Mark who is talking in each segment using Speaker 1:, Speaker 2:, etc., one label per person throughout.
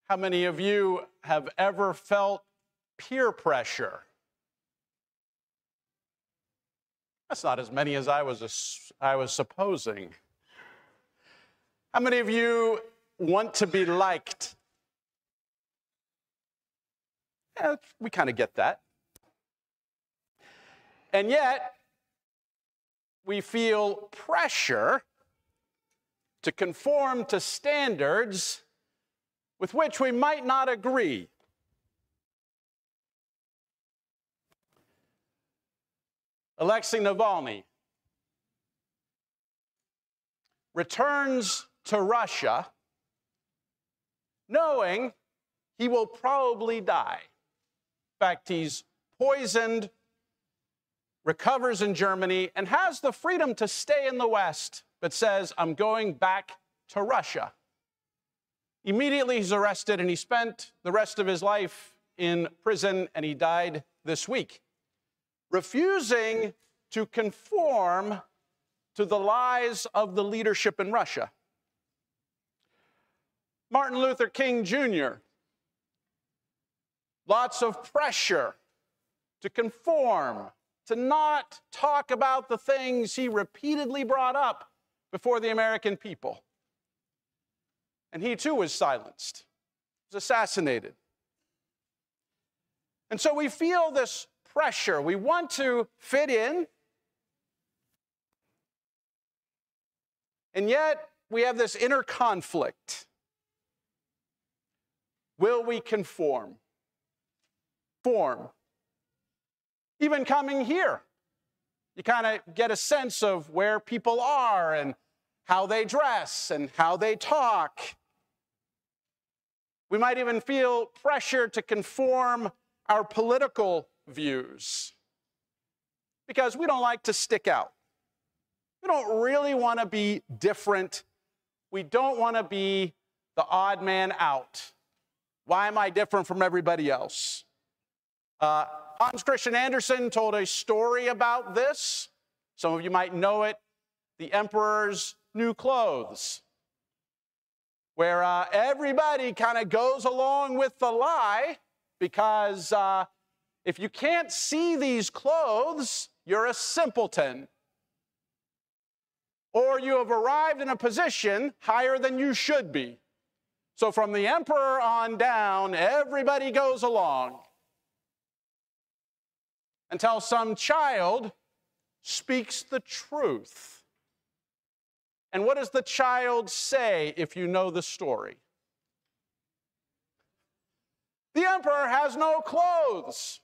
Speaker 1: How many of you have ever felt peer pressure? That's not as many as I was supposing. How many of you want to be liked? Yeah, we kind of get that. And yet, we feel pressure to conform to standards with which we might not agree. Alexei Navalny returns to Russia knowing he will probably die. In fact, he's poisoned, recovers in Germany, and has the freedom to stay in the West, but says, I'm going back to Russia. Immediately he's arrested, and he spent the rest of his life in prison, and he died this week, refusing to conform to the lies of the leadership in Russia. Martin Luther King Jr., lots of pressure to conform, to not talk about the things he repeatedly brought up before the American people. And he too was silenced, was assassinated. And so we feel this pressure. We want to fit in, and yet we have this inner conflict. Will we conform? Even coming here, you kind of get a sense of where people are and how they dress and how they talk. We might even feel pressure to conform our political views because we don't like to stick out. We don't really want to be different. We don't want to be the odd man out. Why am I different from everybody else? Hans Christian Andersen told a story about this. Some of you might know it, The Emperor's New Clothes, where everybody kind of goes along with the lie because if you can't see these clothes, you're a simpleton. Or you have arrived in a position higher than you should be. So from the emperor on down, everybody goes along until some child speaks the truth. And what does the child say if you know the story? The emperor has no clothes.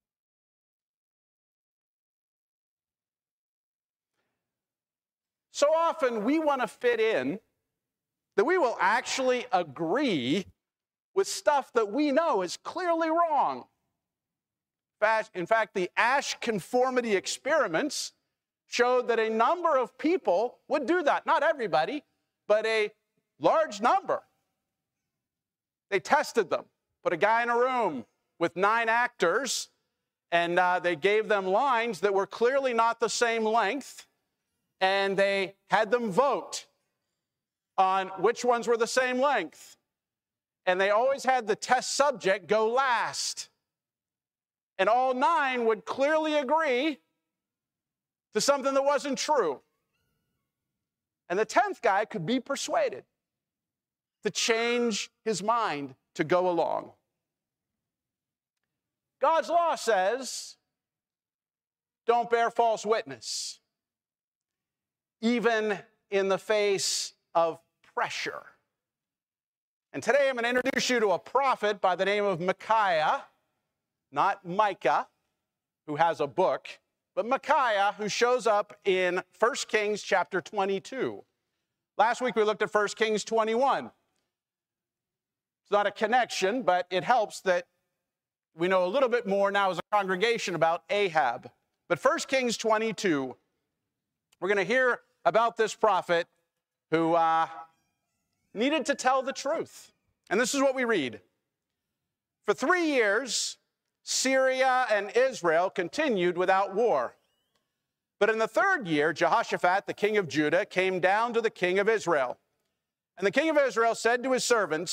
Speaker 1: So often we want to fit in that we will actually agree with stuff that we know is clearly wrong. In fact, the Asch conformity experiments showed that a number of people would do that. Not everybody, but a large number. They tested them, put a guy in a room with 9 actors, and they gave them lines that were clearly not the same length, and they had them vote on which ones were the same length. And they always had the test subject go last. And all 9 would clearly agree to something that wasn't true. And the 10th guy could be persuaded to change his mind to go along. God's law says, don't bear false witness, even in the face of pressure. And today I'm going to introduce you to a prophet by the name of Micaiah, not Micah, who has a book, but Micaiah, who shows up in 1 Kings chapter 22. Last week we looked at 1 Kings 21. It's not a connection, but it helps that we know a little bit more now as a congregation about Ahab. But 1 Kings 22, we're going to hear about this prophet who needed to tell the truth. And this is what we read. For 3 years, Syria and Israel continued without war. But in the 3rd year, Jehoshaphat, the king of Judah, came down to the king of Israel. And the king of Israel said to his servants,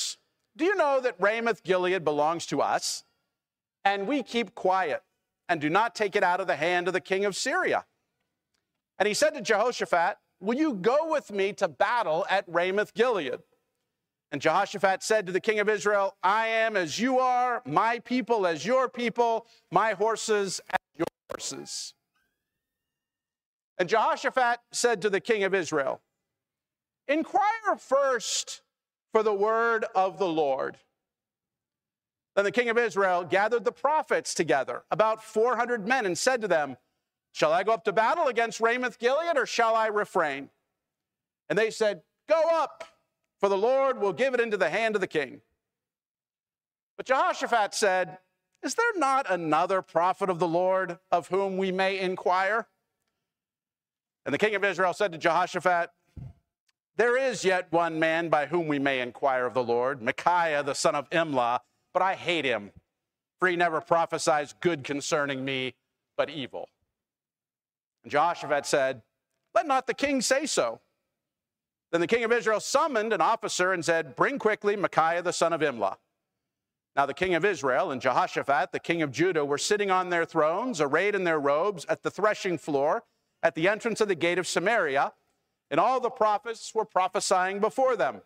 Speaker 1: "Do you know that Ramoth Gilead belongs to us, and we keep quiet and do not take it out of the hand of the king of Syria?" And he said to Jehoshaphat, "Will you go with me to battle at Ramoth Gilead?" And Jehoshaphat said to the king of Israel, "I am as you are, my people as your people, my horses as your horses." And Jehoshaphat said to the king of Israel, "Inquire first for the word of the Lord." Then the king of Israel gathered the prophets together, about 400 men, and said to them, "Shall I go up to battle against Ramoth Gilead, or shall I refrain?" And they said, "Go up, for the Lord will give it into the hand of the king." But Jehoshaphat said, "Is there not another prophet of the Lord of whom we may inquire?" And the king of Israel said to Jehoshaphat, "There is yet one man by whom we may inquire of the Lord, Micaiah the son of Imlah, but I hate him, for he never prophesies good concerning me, but evil." And Jehoshaphat said, "Let not the king say so." Then the king of Israel summoned an officer and said, "Bring quickly Micaiah the son of Imlah." Now the king of Israel and Jehoshaphat, the king of Judah, were sitting on their thrones, arrayed in their robes, at the threshing floor, at the entrance of the gate of Samaria, and all the prophets were prophesying before them.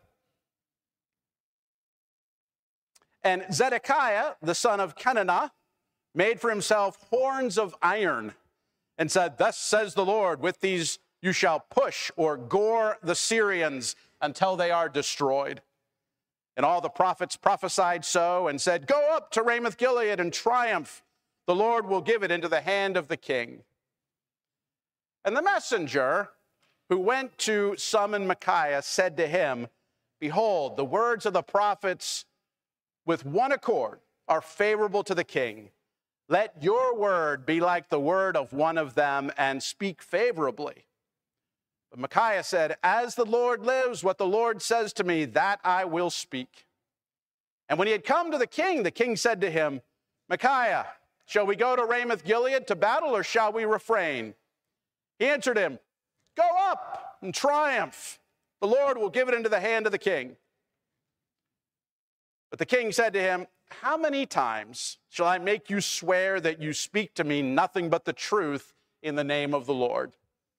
Speaker 1: And Zedekiah, the son of Kenana, made for himself horns of iron and said, "Thus says the Lord, with these you shall push or gore the Syrians until they are destroyed." And all the prophets prophesied so and said, "Go up to Ramoth Gilead and triumph. The Lord will give it into the hand of the king." And the messenger who went to summon Micaiah said to him, "Behold, the words of the prophets with one accord are favorable to the king. Let your word be like the word of one of them and speak favorably." But Micaiah said, "As the Lord lives, what the Lord says to me, that I will speak." And when he had come to the king said to him, "Micaiah, shall we go to Ramoth Gilead to battle, or shall we refrain?" He answered him, "Go up and triumph. The Lord will give it into the hand of the king." But the king said to him, "How many times shall I make you swear that you speak to me nothing but the truth in the name of the Lord?"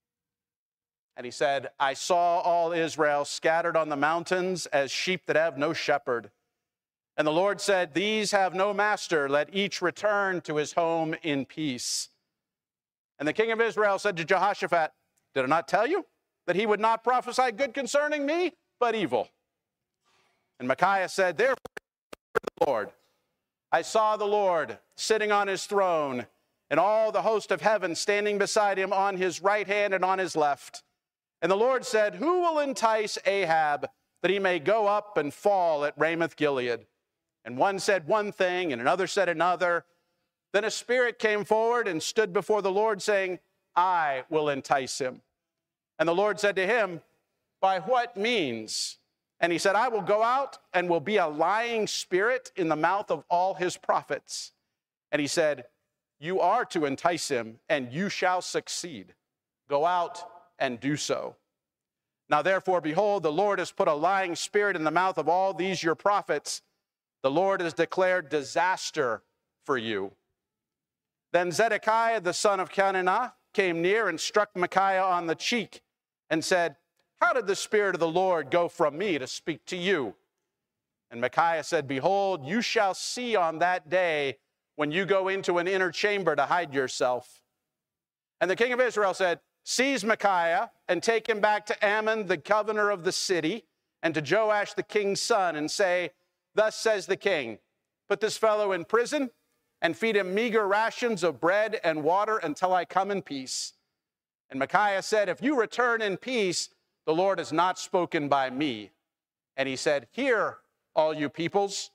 Speaker 1: And he said, "I saw all Israel scattered on the mountains as sheep that have no shepherd. And the Lord said, 'These have no master. Let each return to his home in peace.' And the king of Israel said to Jehoshaphat, 'Did I not tell you that he would not prophesy good concerning me, but evil?' And Micaiah said, 'Therefore, the Lord, I saw the Lord sitting on his throne, and all the host of heaven standing beside him on his right hand and on his left. And the Lord said, who will entice Ahab that he may go up and fall at Ramoth Gilead? And one said one thing, and another said another. Then a spirit came forward and stood before the Lord, saying, I will entice him. And the Lord said to him, by what means? And he said, I will go out and will be a lying spirit in the mouth of all his prophets. And he said, you are to entice him, and you shall succeed. Go out and do so. Now therefore, behold, the Lord has put a lying spirit in the mouth of all these your prophets. The Lord has declared disaster for you. Then Zedekiah, the son of Kenana, came near and struck Micaiah on the cheek and said, how did the Spirit of the Lord go from me to speak to you? And Micaiah said, behold, you shall see on that day when you go into an inner chamber to hide yourself. And the king of Israel said, seize Micaiah and take him back to Ammon, the governor of the city, and to Joash, the king's son, and say, thus says the king, put this fellow in prison and feed him meager rations of bread and water until I come in peace. And Micaiah said, if you return in peace, the Lord has not spoken by me. And he said, hear, all you peoples.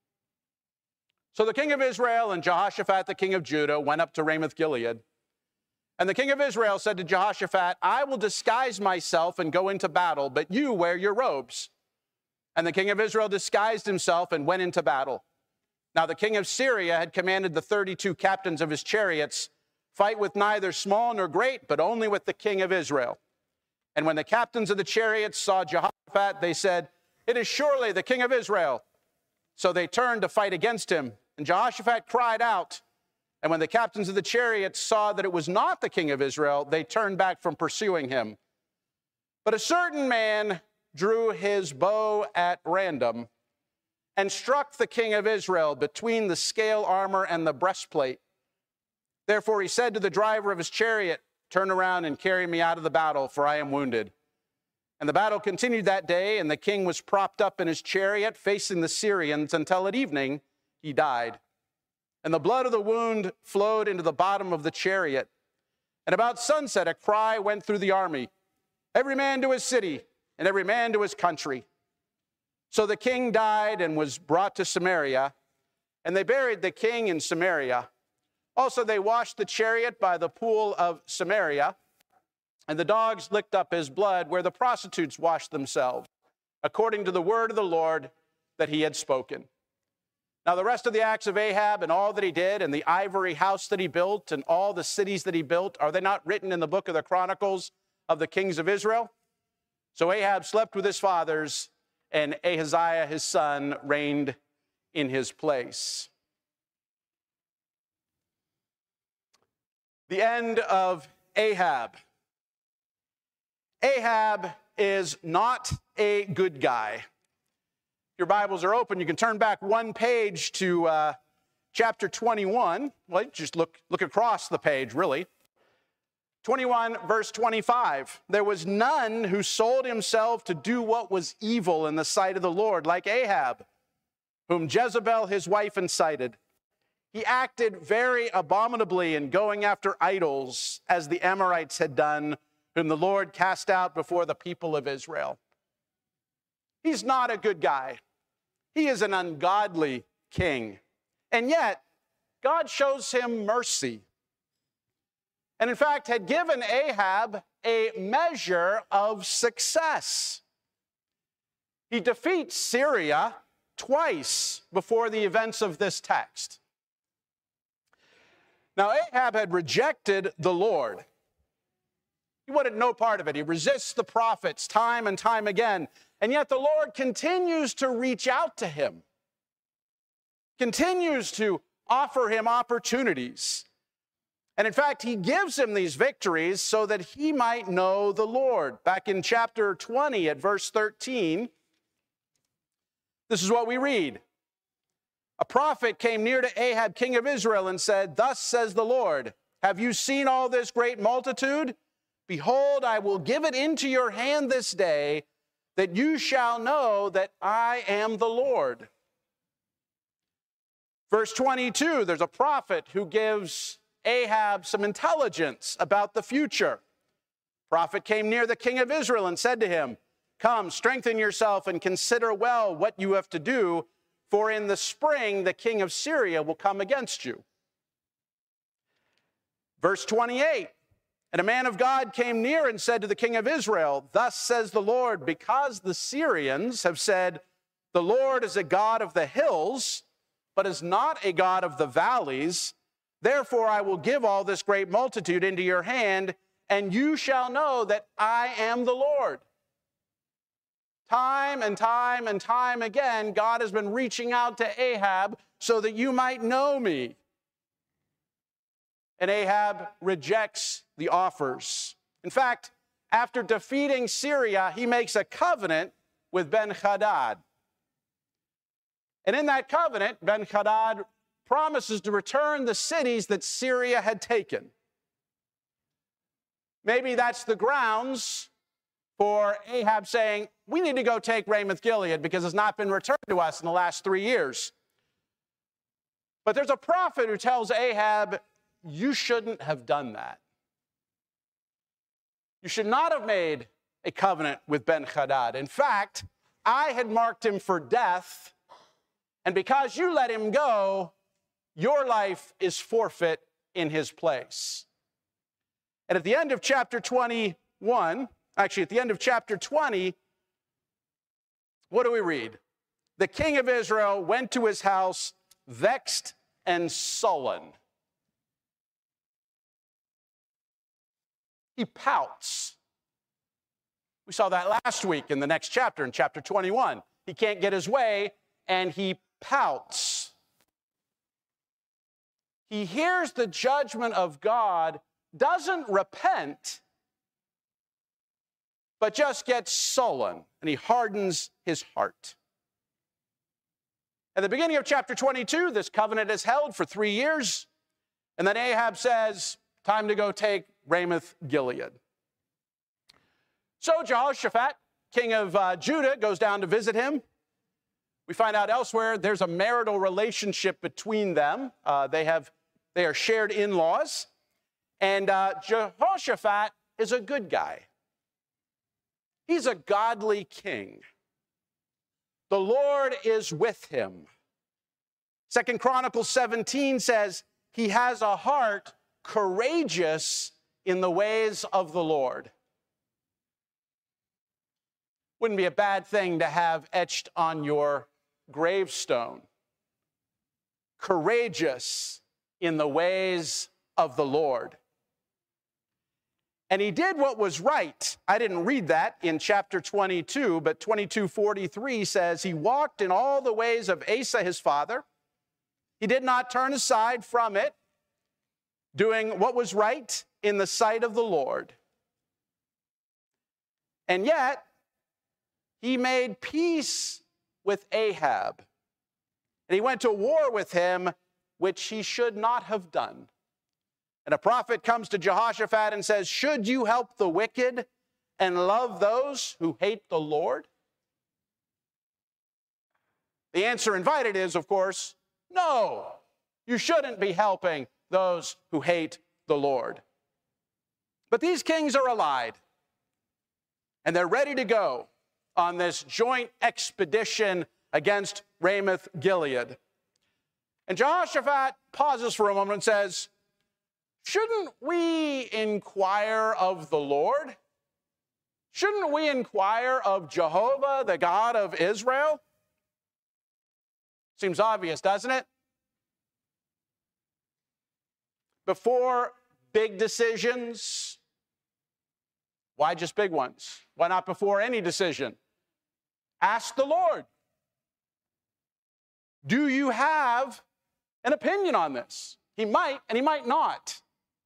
Speaker 1: So the king of Israel and Jehoshaphat, the king of Judah, went up to Ramoth Gilead. And the king of Israel said to Jehoshaphat, I will disguise myself and go into battle, but you wear your robes. And the king of Israel disguised himself and went into battle. Now the king of Syria had commanded the 32 captains of his chariots, fight with neither small nor great, but only with the king of Israel. And when the captains of the chariots saw Jehoshaphat, they said, it is surely the king of Israel. So they turned to fight against him. And Jehoshaphat cried out. And when the captains of the chariots saw that it was not the king of Israel, they turned back from pursuing him. But a certain man drew his bow at random and struck the king of Israel between the scale armor and the breastplate. Therefore he said to the driver of his chariot, "Turn around and carry me out of the battle, for I am wounded." And the battle continued that day, and the king was propped up in his chariot facing the Syrians until at evening he died. And the blood of the wound flowed into the bottom of the chariot. And about sunset a cry went through the army, "Every man to his city, and every man to his country." So the king died and was brought to Samaria, and they buried the king in Samaria. Also they washed the chariot by the pool of Samaria, and the dogs licked up his blood where the prostitutes washed themselves, according to the word of the Lord that he had spoken. Now the rest of the acts of Ahab and all that he did, and the ivory house that he built, and all the cities that he built, are they not written in the book of the Chronicles of the kings of Israel? So Ahab slept with his fathers, and Ahaziah his son reigned in his place. The end of Ahab. Ahab is not a good guy. Your Bibles are open. You can turn back one page to chapter 21. Well, just look across the page, really. 21, verse 25. There was none who sold himself to do what was evil in the sight of the Lord, like Ahab, whom Jezebel his wife incited. He acted very abominably in going after idols, as the Amorites had done, whom the Lord cast out before the people of Israel. He's not a good guy. He is an ungodly king. And yet, God shows him mercy. And in fact, had given Ahab a measure of success. He defeats Syria twice before the events of this text. Now, Ahab had rejected the Lord. He wanted no part of it. He resists the prophets time and time again. And yet the Lord continues to reach out to him, continues to offer him opportunities. And in fact, he gives him these victories so that he might know the Lord. Back in chapter 20 at verse 13, this is what we read. A prophet came near to Ahab, king of Israel, and said, "Thus says the Lord, have you seen all this great multitude? Behold, I will give it into your hand this day, that you shall know that I am the Lord." Verse 22, there's a prophet who gives Ahab some intelligence about the future. Prophet came near the king of Israel and said to him, "Come, strengthen yourself and consider well what you have to do, for in the spring the king of Syria will come against you." Verse 28, and a man of God came near and said to the king of Israel, "Thus says the Lord, because the Syrians have said, 'The Lord is a God of the hills, but is not a God of the valleys,' therefore I will give all this great multitude into your hand, and you shall know that I am the Lord." Time and time and time again, God has been reaching out to Ahab so that you might know me. And Ahab rejects the offers. In fact, after defeating Syria, he makes a covenant with Ben-Hadad. And in that covenant, Ben-Hadad promises to return the cities that Syria had taken. Maybe that's the grounds for Ahab saying, "We need to go take Ramoth-Gilead because it's not been returned to us in the last 3 years." But there's a prophet who tells Ahab, "You shouldn't have done that. You should not have made a covenant with Ben-Hadad. In fact, I had marked him for death, and because you let him go, your life is forfeit in his place." And at the end of chapter 21, actually at the end of chapter 20, what do we read? The king of Israel went to his house vexed and sullen. He pouts. We saw that last week in the next chapter, in chapter 21. He can't get his way, and he pouts. He hears the judgment of God, doesn't repent, but just gets sullen, and he hardens his heart. At the beginning of chapter 22, this covenant is held for 3 years, and then Ahab says, time to go take Ramoth Gilead. So Jehoshaphat, king of Judah, goes down to visit him. We find out elsewhere there's a marital relationship between them. They are shared in-laws. And Jehoshaphat is a good guy. He's a godly king. The Lord is with him. 2 Chronicles 17 says, he has a heart courageous in the ways of the Lord. Wouldn't be a bad thing to have etched on your gravestone. Courageous in the ways of the Lord. And he did what was right. I didn't read that in chapter 22, but 22:43 says, he walked in all the ways of Asa his father. He did not turn aside from it, doing what was right in the sight of the Lord. And yet, he made peace with Ahab. And he went to war with him, which he should not have done. And a prophet comes to Jehoshaphat and says, should you help the wicked and love those who hate the Lord? The answer invited is, of course, no. You shouldn't be helping those who hate the Lord. But these kings are allied, and they're ready to go on this joint expedition against Ramoth Gilead. And Jehoshaphat pauses for a moment and says, shouldn't we inquire of the Lord? Shouldn't we inquire of Jehovah, the God of Israel? Seems obvious, doesn't it? Before big decisions, why just big ones? Why not before any decision? Ask the Lord. Do you have an opinion on this? He might and he might not.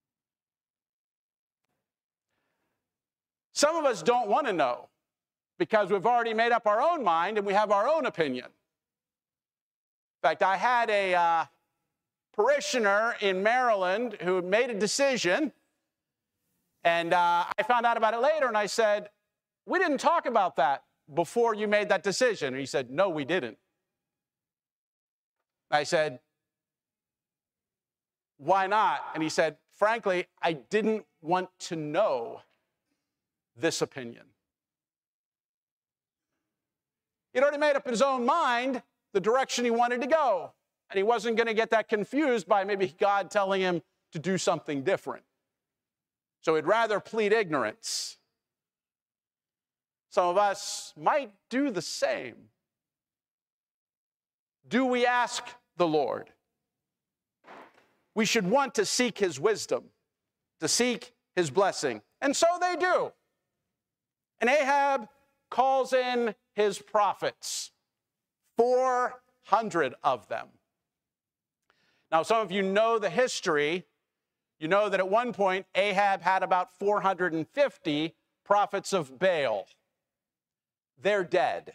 Speaker 1: Some of us don't want to know because we've already made up our own mind and we have our own opinion. In fact, I had a parishioner in Maryland who made a decision, and I found out about it later, and I said, we didn't talk about that before you made that decision. And he said, no, we didn't. I said, why not? And he said, frankly, I didn't want to know this opinion. He'd already made up his own mind the direction he wanted to go. And he wasn't going to get that confused by maybe God telling him to do something different. So he'd rather plead ignorance. Some of us might do the same. Do we ask the Lord? We should want to seek his wisdom, to seek his blessing. And so they do. And Ahab calls in his prophets, 400 of them. Now, some of you know the history. You know that at one point, Ahab had about 450 prophets of Baal. They're dead.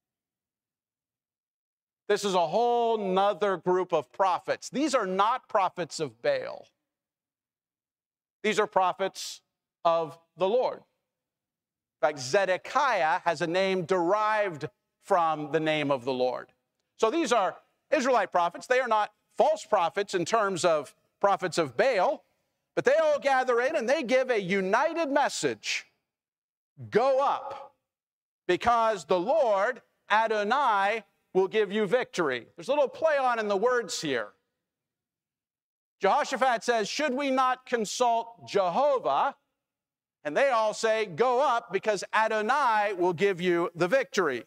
Speaker 1: This is a whole nother group of prophets. These are not prophets of Baal. These are prophets of the Lord. In fact, Zedekiah has a name derived from the name of the Lord. So these are Israelite prophets. They are not false prophets in terms of prophets of Baal, but they all gather in and they give a united message. Go up, because the Lord, Adonai, will give you victory. There's a little play on in the words here. Jehoshaphat says, should we not consult Jehovah? And they all say, go up, because Adonai will give you the victory.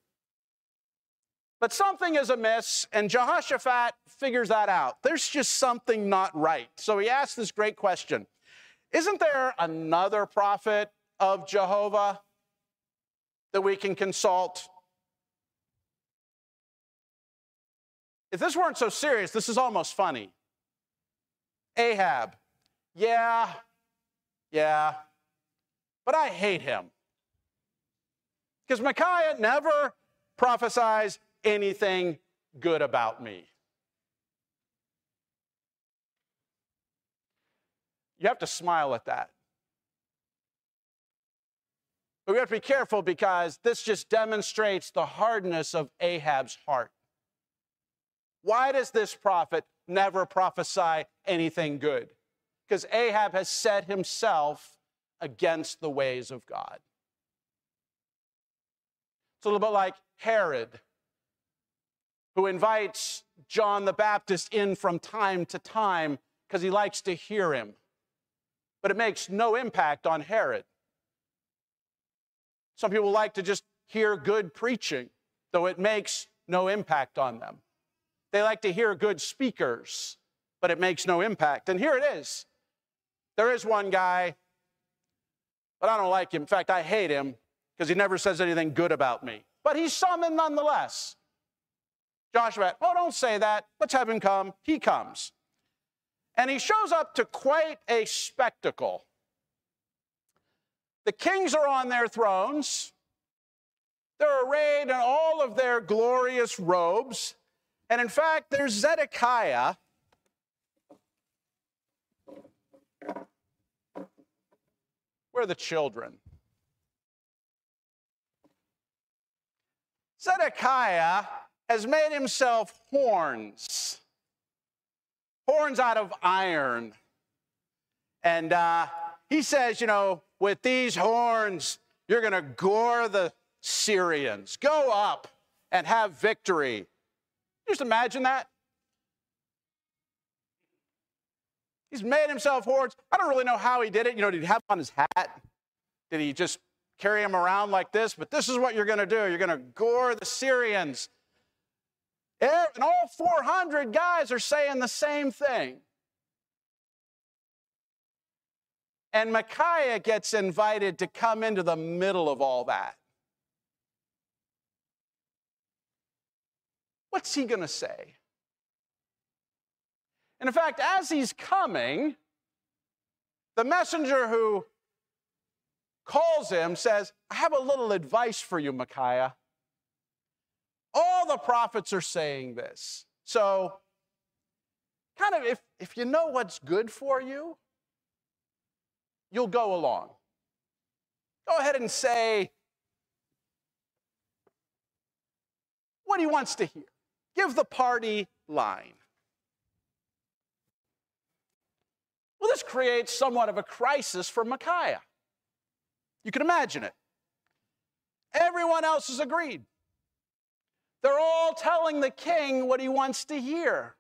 Speaker 1: But something is amiss, and Jehoshaphat figures that out. There's just something not right. So he asks this great question. Isn't there another prophet of Jehovah that we can consult? If this weren't so serious, this is almost funny. Ahab, yeah, but I hate him. Because Micaiah never prophesies anything good about me. You have to smile at that. But we have to be careful because this just demonstrates the hardness of Ahab's heart. Why does this prophet never prophesy anything good? Because Ahab has set himself against the ways of God. It's a little bit like Herod, who invites John the Baptist in from time to time because he likes to hear him. But it makes no impact on Herod. Some people like to just hear good preaching, though it makes no impact on them. They like to hear good speakers, but it makes no impact. And here it is. There is one guy, but I don't like him. In fact, I hate him because he never says anything good about me. But he's summoned nonetheless. Joshua, oh, don't say that. Let's have him come. He comes. And he shows up to quite a spectacle. The kings are on their thrones. They're arrayed in all of their glorious robes. And in fact, there's Zedekiah. Where are the children? Zedekiah has made himself horns. Horns out of iron. And he says, you know, with these horns, you're going to gore the Syrians. Go up and have victory. Just imagine that. He's made himself horns. I don't really know how he did it. You know, did he have on his hat? Did he just carry him around like this? But this is what you're going to do. You're going to gore the Syrians. And all 400 guys are saying the same thing. And Micaiah gets invited to come into the middle of all that. What's he going to say? And in fact, as he's coming, the messenger who calls him says, I have a little advice for you, Micaiah. All the prophets are saying this. So, kind of, if you know what's good for you, you'll go along. Go ahead and say what he wants to hear. Give the party line. Well, this creates somewhat of a crisis for Micaiah. You can imagine it. Everyone else has agreed. They're all telling the king what he wants to hear.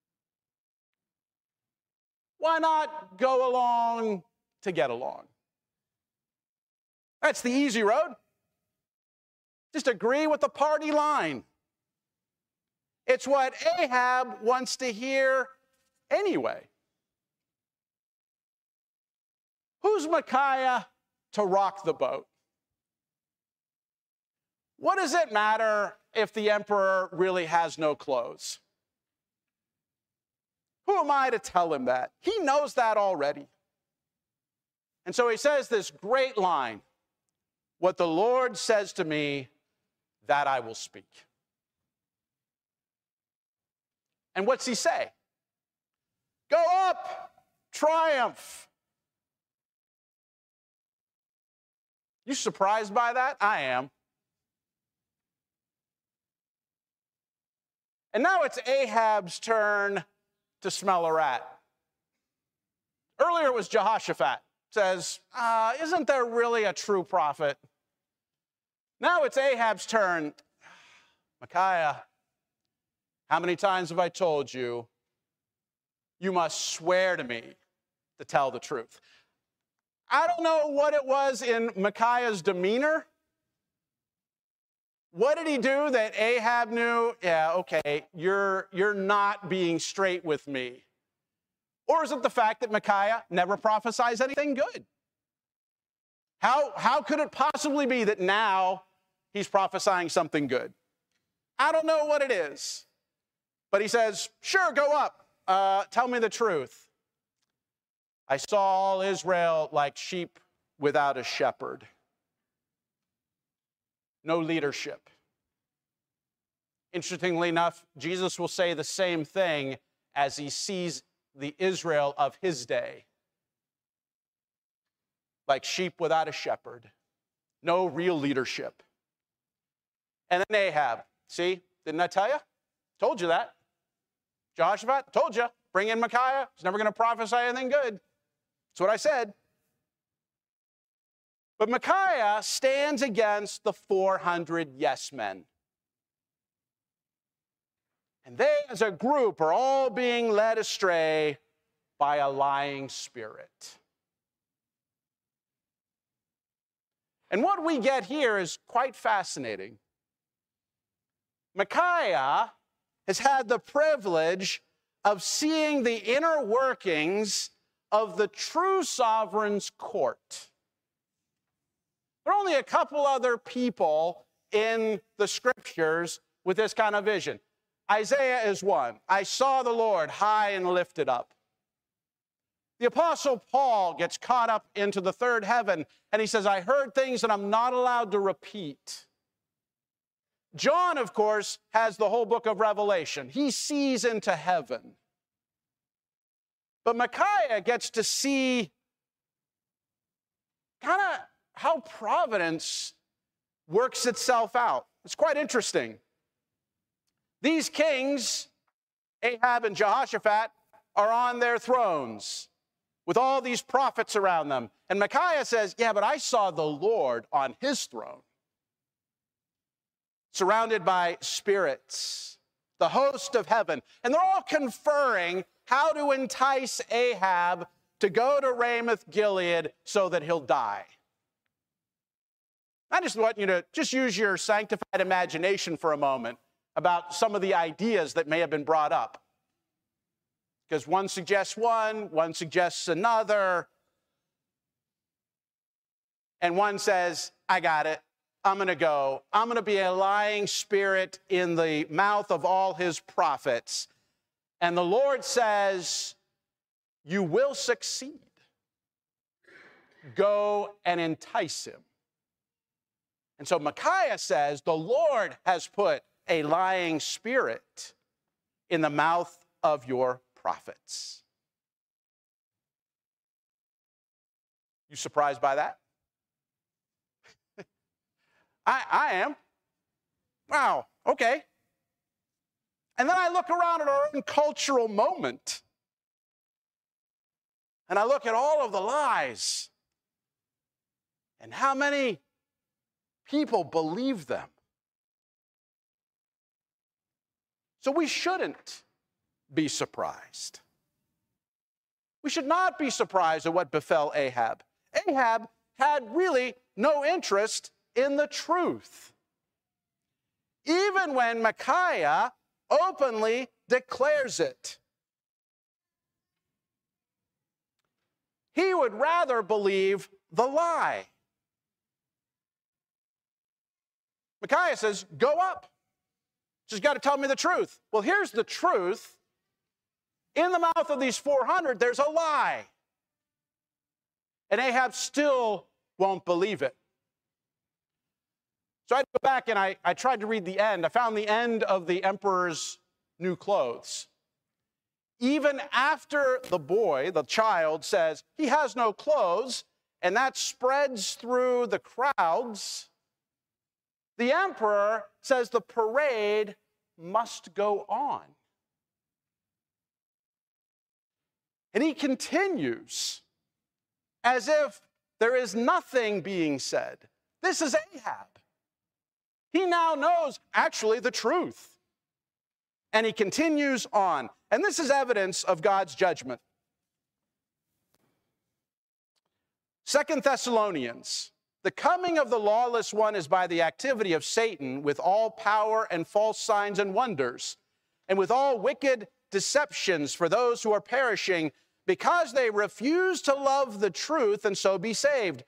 Speaker 1: Why not go along to get along? That's the easy road. Just agree with the party line. It's what Ahab wants to hear anyway. Who's Micaiah to rock the boat? What does it matter if the emperor really has no clothes? Who am I to tell him that? He knows that already. And so he says this great line, what the Lord says to me, that I will speak. And what's he say? Go up, triumph. You surprised by that? I am. And now it's Ahab's turn to smell a rat. Earlier it was Jehoshaphat. Says, isn't there really a true prophet? Now it's Ahab's turn. Micaiah, how many times have I told you, you must swear to me to tell the truth? I don't know what it was in Micaiah's demeanor. What did he do that Ahab knew? Yeah, okay, you're not being straight with me. Or is it the fact that Micaiah never prophesies anything good? How could it possibly be that now he's prophesying something good? I don't know what it is. But he says, sure, go up. Tell me the truth. I saw all Israel like sheep without a shepherd. No leadership. Interestingly enough, Jesus will say the same thing as he sees the Israel of his day. Like sheep without a shepherd. No real leadership. And then Ahab. See, didn't I tell you? Told you that. Jehoshaphat, told you. Bring in Micaiah. He's never going to prophesy anything good. That's what I said. But Micaiah stands against the 400 yes men. And they, as a group, are all being led astray by a lying spirit. And what we get here is quite fascinating. Micaiah has had the privilege of seeing the inner workings of the true sovereign's court. There are only a couple other people in the scriptures with this kind of vision. Isaiah is one. I saw the Lord high and lifted up. The Apostle Paul gets caught up into the third heaven, and he says, I heard things that I'm not allowed to repeat. John, of course, has the whole book of Revelation. He sees into heaven. But Micaiah gets to see kind of how providence works itself out. It's quite interesting. These kings, Ahab and Jehoshaphat, are on their thrones with all these prophets around them. And Micaiah says, yeah, but I saw the Lord on his throne, surrounded by spirits, the host of heaven. And they're all conferring how to entice Ahab to go to Ramoth Gilead so that he'll die. I just want you to just use your sanctified imagination for a moment about some of the ideas that may have been brought up. Because one suggests one suggests another, and one says, I got it. I'm going to go. I'm going to be a lying spirit in the mouth of all his prophets. And the Lord says, you will succeed. Go and entice him. And so Micaiah says, the Lord has put a lying spirit in the mouth of your prophets. You surprised by that? I am. Wow, okay. And then I look around at our own cultural moment, and I look at all of the lies and how many people believe them. So we shouldn't be surprised. We should not be surprised at what befell Ahab. Ahab had really no interest in the truth, even when Micaiah openly declares it. He would rather believe the lie. Micaiah says, go up. Just got to tell me the truth. Well, here's the truth. In the mouth of these 400, there's a lie. And Ahab still won't believe it. So I had to go back and I tried to read the end. I found the end of the emperor's new clothes. Even after the boy, the child, says he has no clothes, and that spreads through the crowds, the emperor says the parade must go on. And he continues as if there is nothing being said. This is Ahab. He now knows actually the truth. And he continues on. And this is evidence of God's judgment. 2 Thessalonians. The coming of the lawless one is by the activity of Satan with all power and false signs and wonders, and with all wicked deceptions for those who are perishing, because they refuse to love the truth and so be saved.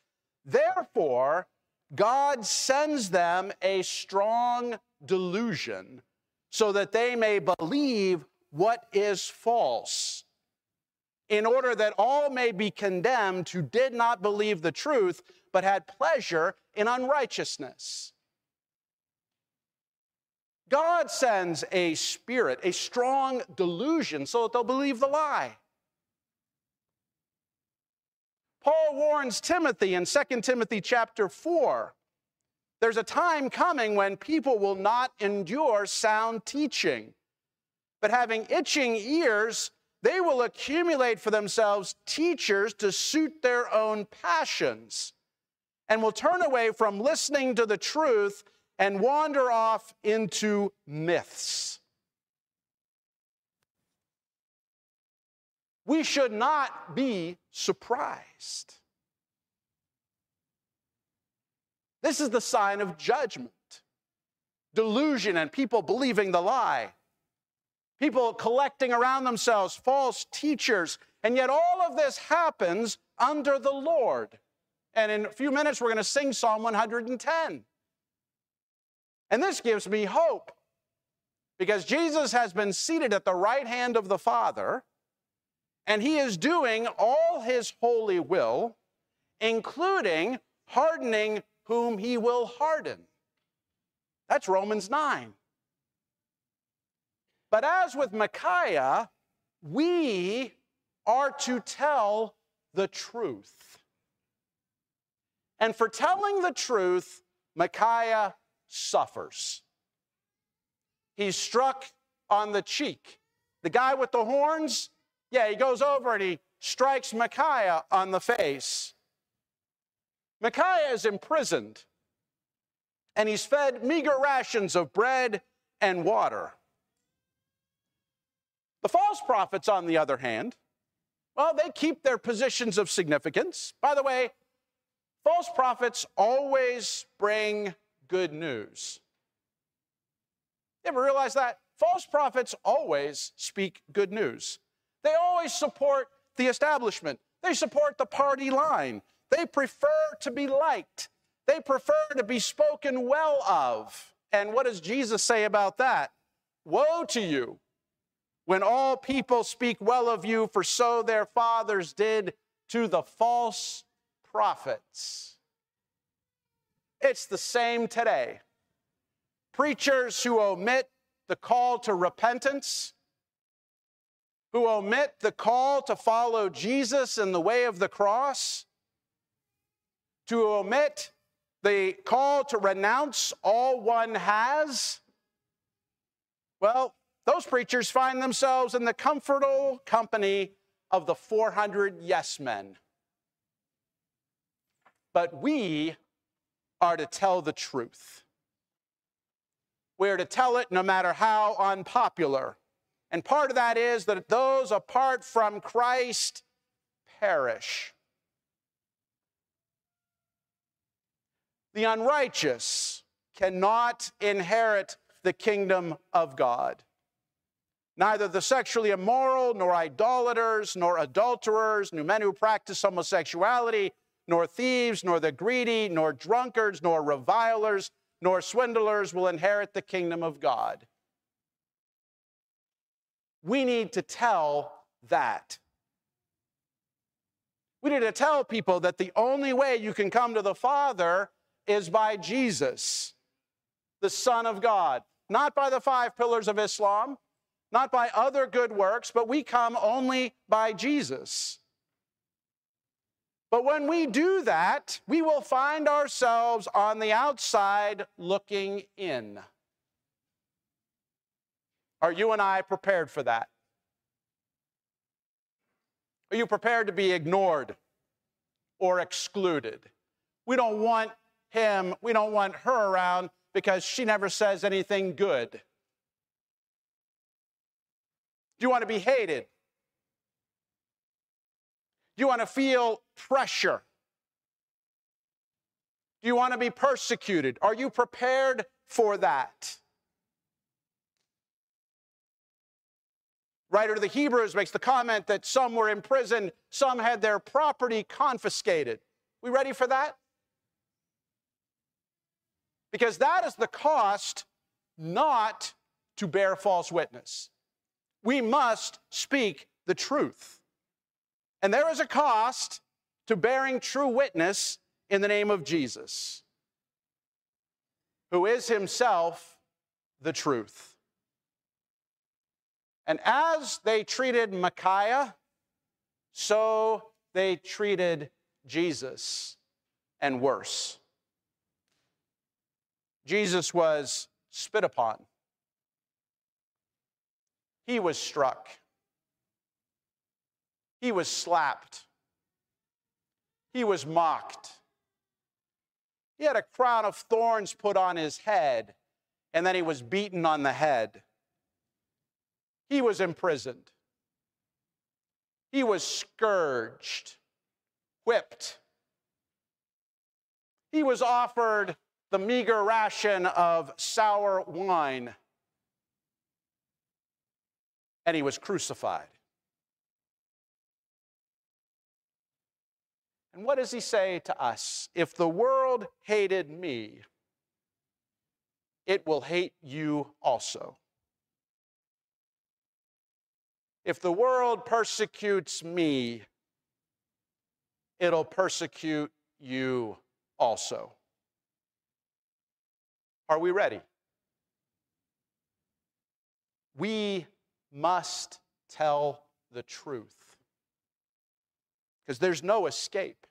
Speaker 1: Therefore, God sends them a strong delusion so that they may believe what is false, in order that all may be condemned who did not believe the truth, but had pleasure in unrighteousness. God sends a spirit, a strong delusion, so that they'll believe the lie. Paul warns Timothy in 2 Timothy chapter 4, there's a time coming when people will not endure sound teaching, but having itching ears, they will accumulate for themselves teachers to suit their own passions, and will turn away from listening to the truth and wander off into myths. We should not be surprised. This is the sign of judgment, delusion, and people believing the lie. People collecting around themselves false teachers, and yet all of this happens under the Lord. And in a few minutes, we're going to sing Psalm 110. And this gives me hope, because Jesus has been seated at the right hand of the Father, and he is doing all his holy will, including hardening whom he will harden. That's Romans 9. But as with Micaiah, we are to tell the truth. And for telling the truth, Micaiah suffers. He's struck on the cheek. The guy with the horns, he goes over and he strikes Micaiah on the face. Micaiah is imprisoned, and he's fed meager rations of bread and water. The false prophets, on the other hand, well, they keep their positions of significance. By the way, false prophets always bring good news. You ever realize that? False prophets always speak good news. They always support the establishment. They support the party line. They prefer to be liked. They prefer to be spoken well of. And what does Jesus say about that? Woe to you when all people speak well of you, for so their fathers did to the false prophets. It's the same today. Preachers who omit the call to repentance, who omit the call to follow Jesus in the way of the cross, to omit the call to renounce all one has, well, those preachers find themselves in the comfortable company of the 400 yes men. But we are to tell the truth. We are to tell it no matter how unpopular. And part of that is that those apart from Christ perish. The unrighteous cannot inherit the kingdom of God. Neither the sexually immoral, nor idolaters, nor adulterers, nor men who practice homosexuality, nor thieves, nor the greedy, nor drunkards, nor revilers, nor swindlers will inherit the kingdom of God. We need to tell that. We need to tell people that the only way you can come to the Father is by Jesus, the Son of God. Not by the 5 pillars of Islam, not by other good works, but we come only by Jesus. But when we do that, we will find ourselves on the outside looking in. Are you and I prepared for that? Are you prepared to be ignored or excluded? We don't want him, we don't want her around because she never says anything good. Do you want to be hated? Do you want to feel pressure? Do you want to be persecuted? Are you prepared for that? Writer of the Hebrews makes the comment that some were imprisoned, some had their property confiscated. We ready for that? Because that is the cost not to bear false witness. We must speak the truth. And there is a cost to bearing true witness in the name of Jesus, who is himself the truth. And as they treated Micaiah, so they treated Jesus, and worse. Jesus was spit upon. He was struck. He was slapped. He was mocked. He had a crown of thorns put on his head, and then he was beaten on the head. He was imprisoned. He was scourged, whipped. He was offered the meager ration of sour wine, and he was crucified. And what does he say to us? If the world hated me, it will hate you also. If the world persecutes me, it'll persecute you also. Are we ready? We must tell the truth, because there's no escape.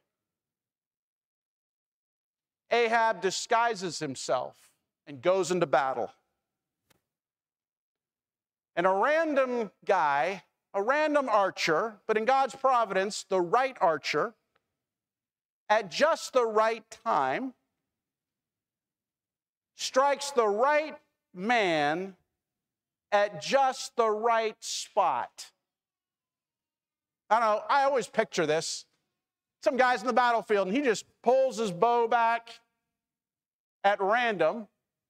Speaker 1: Ahab disguises himself and goes into battle. And a random guy, a random archer, but in God's providence, the right archer, at just the right time, strikes the right man at just the right spot. I don't know, I always picture this. Some guy's in the battlefield, and he just pulls his bow back at random,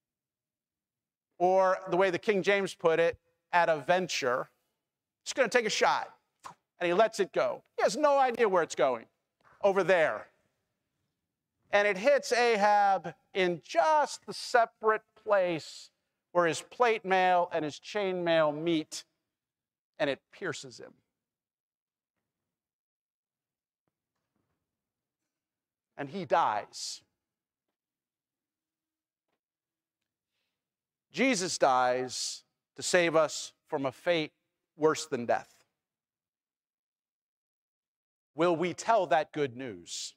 Speaker 1: or the way the King James put it, at a venture. Just going to take a shot, and he lets it go. He has no idea where it's going. Over there. And it hits Ahab in just the separate place where his plate mail and his chain mail meet, and it pierces him. And he dies. Jesus dies to save us from a fate worse than death. Will we tell that good news?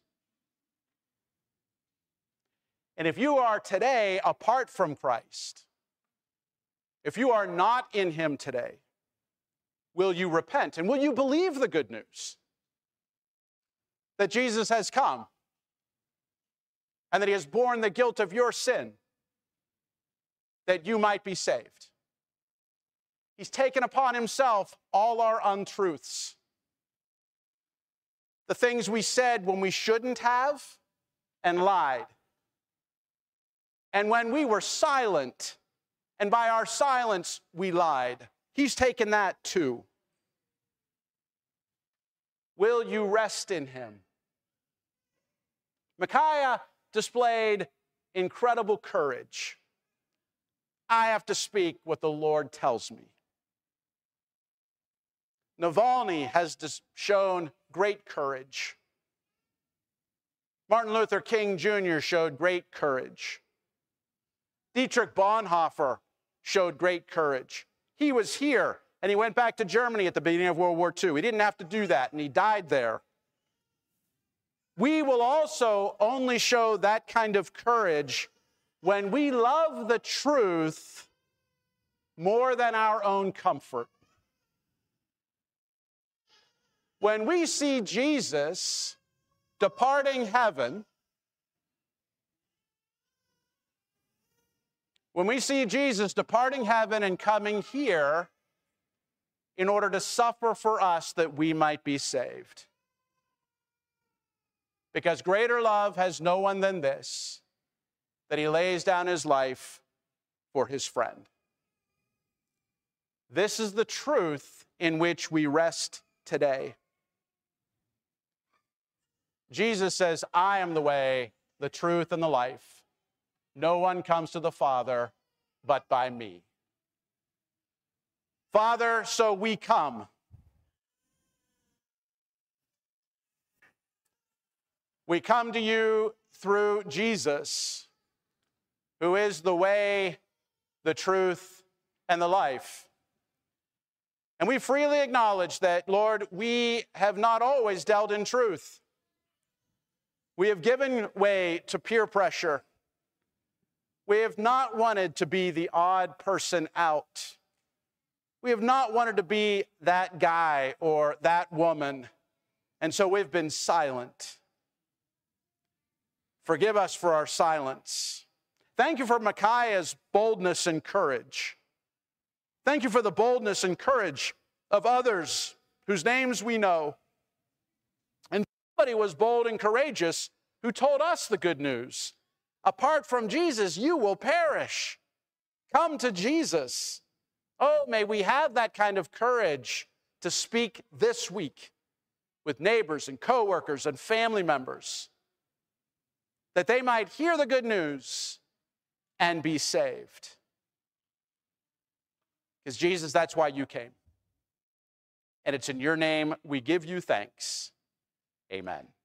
Speaker 1: And if you are today apart from Christ, if you are not in him today, will you repent? And will you believe the good news? That Jesus has come and that he has borne the guilt of your sin, that you might be saved. He's taken upon himself all our untruths. The things we said when we shouldn't have and lied. And when we were silent, and by our silence we lied. He's taken that too. Will you rest in him? Micaiah displayed incredible courage. I have to speak what the Lord tells me. Navalny has shown great courage. Martin Luther King Jr. showed great courage. Dietrich Bonhoeffer showed great courage. He was here, and he went back to Germany at the beginning of World War II. He didn't have to do that, and he died there. We will also only show that kind of courage when we love the truth more than our own comfort. When we see Jesus departing heaven, when we see Jesus departing heaven and coming here in order to suffer for us that we might be saved. Because greater love has no one than this, that he lays down his life for his friend. This is the truth in which we rest today. Jesus says, I am the way, the truth, and the life. No one comes to the Father but by me. Father, so we come. We come to you through Jesus, who is the way, the truth, and the life. And we freely acknowledge that, Lord, we have not always dealt in truth. We have given way to peer pressure. We have not wanted to be the odd person out. We have not wanted to be that guy or that woman, and so we've been silent. Forgive us for our silence. Thank you for Micaiah's boldness and courage. Thank you for the boldness and courage of others whose names we know. And somebody was bold and courageous who told us the good news. Apart from Jesus, you will perish. Come to Jesus. Oh, may we have that kind of courage to speak this week with neighbors and coworkers and family members, that they might hear the good news and be saved. Because Jesus, that's why you came. And it's in your name we give you thanks. Amen.